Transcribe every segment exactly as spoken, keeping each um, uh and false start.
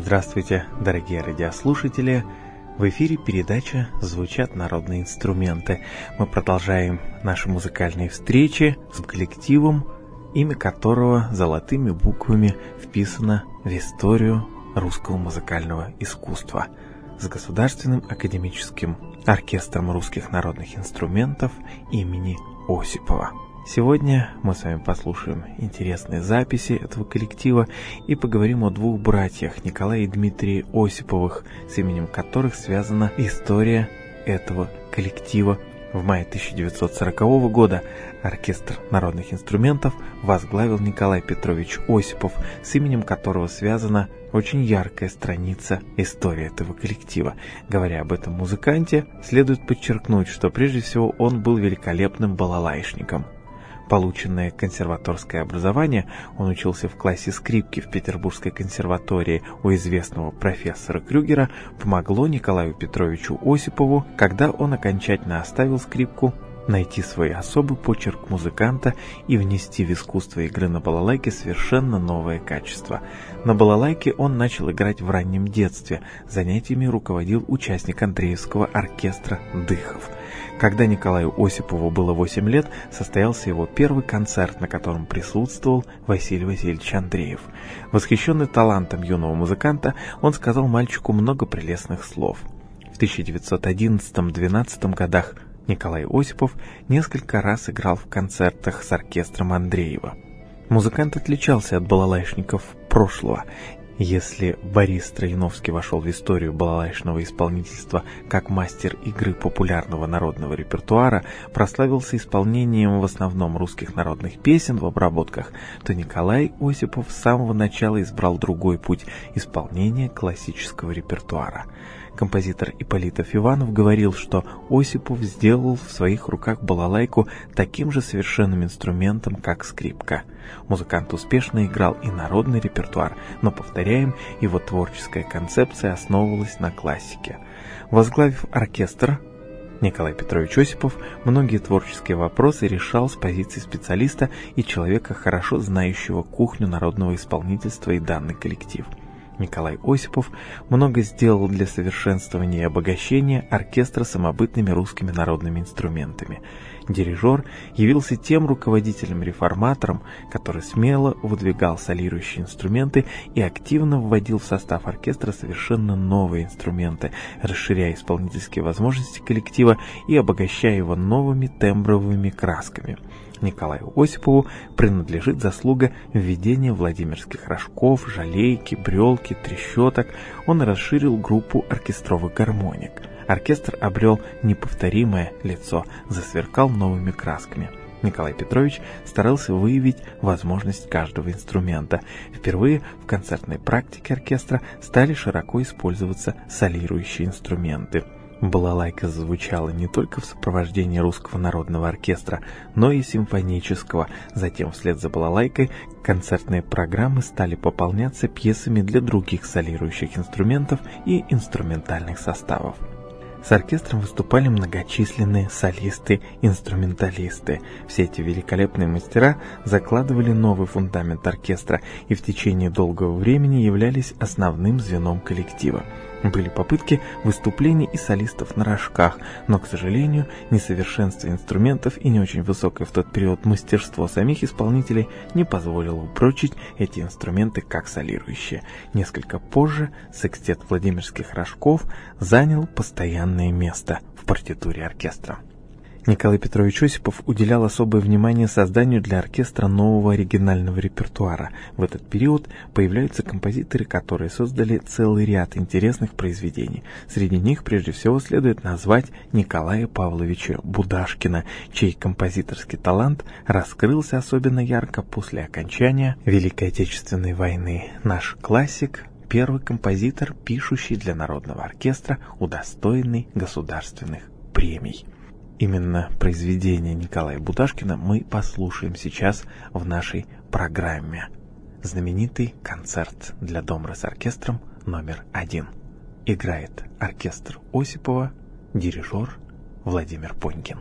Здравствуйте, дорогие радиослушатели! В эфире передача «Звучат народные инструменты». Мы продолжаем наши музыкальные встречи с коллективом, имя которого золотыми буквами вписано в историю русского музыкального искусства, с Государственным академическим оркестром русских народных инструментов имени Осипова. Сегодня мы с вами послушаем интересные записи этого коллектива и поговорим о двух братьях, Николае и Дмитрии Осиповых, с именем которых связана история этого коллектива. В мае тысяча девятьсот сорокового года оркестр народных инструментов возглавил Николай Петрович Осипов, с именем которого связана очень яркая страница истории этого коллектива. Говоря об этом музыканте, следует подчеркнуть, что прежде всего он был великолепным балалайшником. Полученное консерваторское образование, он учился в классе скрипки в Петербургской консерватории у известного профессора Крюгера, помогло Николаю Петровичу Осипову, когда он окончательно оставил скрипку, найти свой особый почерк музыканта и внести в искусство игры на балалайке совершенно новое качество. На балалайке он начал играть в раннем детстве, занятиями руководил участник Андреевского оркестра Дыхов. Когда Николаю Осипову было восемь лет, состоялся его первый концерт, на котором присутствовал Василий Васильевич Андреев. Восхищенный талантом юного музыканта, он сказал мальчику много прелестных слов. В тысяча девятьсот одиннадцатом-двенадцатом годах Николай Осипов несколько раз играл в концертах с оркестром Андреева. Музыкант отличался от балалайшников прошлого. Если Борис Трояновский вошел в историю балалайшного исполнительства как мастер игры популярного народного репертуара, прославился исполнением в основном русских народных песен в обработках, то Николай Осипов с самого начала избрал другой путь – исполнения классического репертуара. Композитор Ипполитов Иванов говорил, что Осипов сделал в своих руках балалайку таким же совершенным инструментом, как скрипка. Музыкант успешно играл и народный репертуар, но, повторяем, его творческая концепция основывалась на классике. Возглавив оркестр, Николай Петрович Осипов многие творческие вопросы решал с позиции специалиста и человека, хорошо знающего кухню народного исполнительства и данный коллектив. Николай Осипов много сделал для совершенствования и обогащения оркестра самобытными русскими народными инструментами. Дирижер явился тем руководителем-реформатором, который смело выдвигал солирующие инструменты и активно вводил в состав оркестра совершенно новые инструменты, расширяя исполнительские возможности коллектива и обогащая его новыми тембровыми красками. Николаю Осипову принадлежит заслуга введения владимирских рожков, жалейки, брелки, трещоток. Он расширил группу оркестровых гармоник. Оркестр обрел неповторимое лицо, засверкал новыми красками. Николай Петрович старался выявить возможность каждого инструмента. Впервые в концертной практике оркестра стали широко использоваться солирующие инструменты. Балалайка зазвучала не только в сопровождении русского народного оркестра, но и симфонического. Затем, вслед за балалайкой, концертные программы стали пополняться пьесами для других солирующих инструментов и инструментальных составов. С оркестром выступали многочисленные солисты-инструменталисты. Все эти великолепные мастера закладывали новый фундамент оркестра и в течение долгого времени являлись основным звеном коллектива. Были попытки выступлений и солистов на рожках, но, к сожалению, несовершенство инструментов и не очень высокое в тот период мастерство самих исполнителей не позволило упрочить эти инструменты как солирующие. Несколько позже секстет владимирских рожков занял постоянное место в партитуре оркестра. Николай Петрович Осипов уделял особое внимание созданию для оркестра нового оригинального репертуара. В этот период появляются композиторы, которые создали целый ряд интересных произведений. Среди них прежде всего следует назвать Николая Павловича Будашкина, чей композиторский талант раскрылся особенно ярко после окончания Великой Отечественной войны. Наш классик – первый композитор, пишущий для народного оркестра, удостоенный государственных премий. Именно произведение Николая Будашкина мы послушаем сейчас в нашей программе. Знаменитый концерт для домры с оркестром номер один. Играет оркестр Осипова, дирижер Владимир Понькин.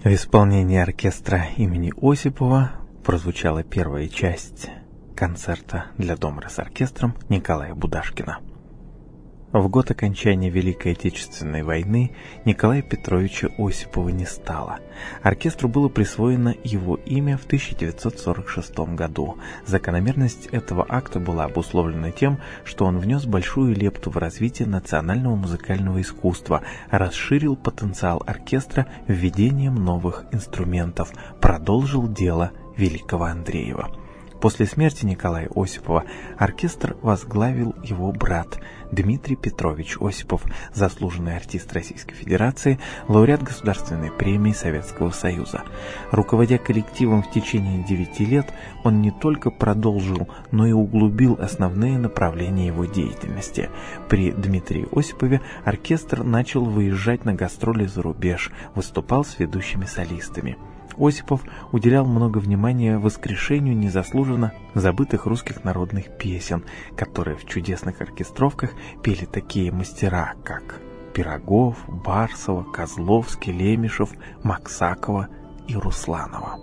В исполнении оркестра имени Осипова прозвучала первая часть концерта для домра с оркестром Николая Будашкина. В год окончания Великой Отечественной войны Николая Петровича Осипова не стало. Оркестру было присвоено его имя в тысяча девятьсот сорок шестом году. Закономерность этого акта была обусловлена тем, что он внес большую лепту в развитие национального музыкального искусства, расширил потенциал оркестра введением новых инструментов, продолжил дело великого Андреева. После смерти Николая Осипова оркестр возглавил его брат Дмитрий Петрович Осипов, заслуженный артист Российской Федерации, лауреат Государственной премии Советского Союза. Руководя коллективом в течение девяти лет, он не только продолжил, но и углубил основные направления его деятельности. При Дмитрии Осипове оркестр начал выезжать на гастроли за рубеж, выступал с ведущими солистами. Осипов уделял много внимания воскрешению незаслуженно забытых русских народных песен, которые в чудесных оркестровках пели такие мастера, как Пирогов, Барсова, Козловский, Лемешев, Максакова и Русланова.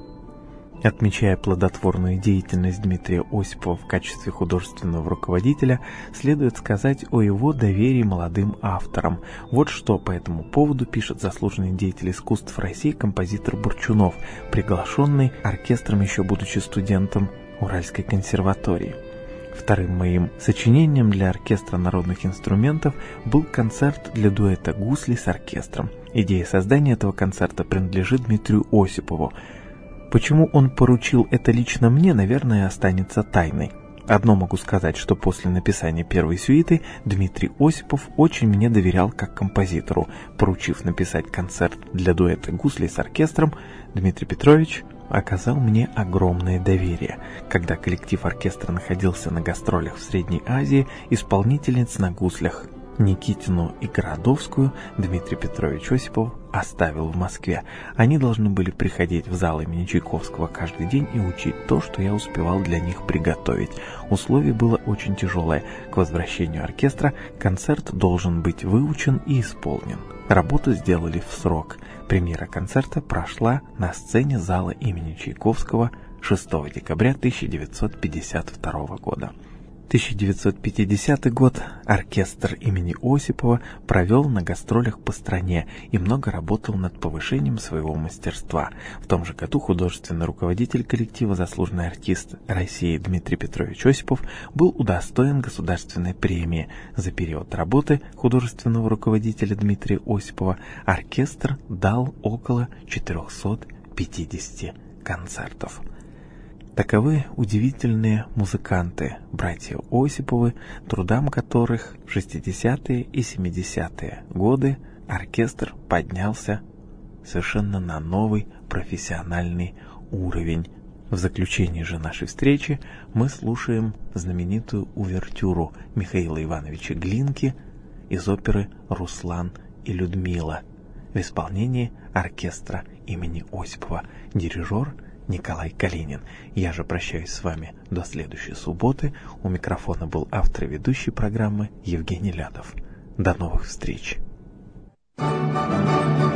Отмечая плодотворную деятельность Дмитрия Осипова в качестве художественного руководителя, следует сказать о его доверии молодым авторам. Вот что по этому поводу пишет заслуженный деятель искусств России композитор Бурчунов, приглашенный оркестром еще будучи студентом Уральской консерватории. Вторым моим сочинением для оркестра народных инструментов был концерт для дуэта гусли с оркестром. Идея создания этого концерта принадлежит Дмитрию Осипову. Почему он поручил это лично мне, наверное, останется тайной. Одно могу сказать, что после написания первой сюиты Дмитрий Осипов очень мне доверял как композитору. Поручив написать концерт для дуэта гусли с оркестром, Дмитрий Петрович оказал мне огромное доверие. Когда коллектив оркестра находился на гастролях в Средней Азии, исполнительниц на гуслях Никитину и Городовскую Дмитрий Петрович Осипов оставил в Москве. Они должны были приходить в зал имени Чайковского каждый день и учить то, что я успевал для них приготовить. Условие было очень тяжелое. К возвращению оркестра концерт должен быть выучен и исполнен. Работу сделали в срок. Премьера концерта прошла на сцене зала имени Чайковского шестого декабря тысяча девятьсот пятьдесят второго года. тысяча девятьсот пятидесятый год оркестр имени Осипова провел на гастролях по стране и много работал над повышением своего мастерства. В том же году художественный руководитель коллектива, заслуженный артист России Дмитрий Петрович Осипов был удостоен государственной премии. За период работы художественного руководителя Дмитрия Осипова оркестр дал около четырехсот пятидесяти концертов. Таковы удивительные музыканты, братья Осиповы, трудам которых в шестидесятые и семидесятые годы оркестр поднялся совершенно на новый профессиональный уровень. В заключении же нашей встречи мы слушаем знаменитую увертюру Михаила Ивановича Глинки из оперы «Руслан и Людмила» в исполнении оркестра имени Осипова, дирижер Николай Калинин. Я же прощаюсь с вами до следующей субботы. У микрофона был автор и ведущий программы Евгений Лядов. До новых встреч! Thank you.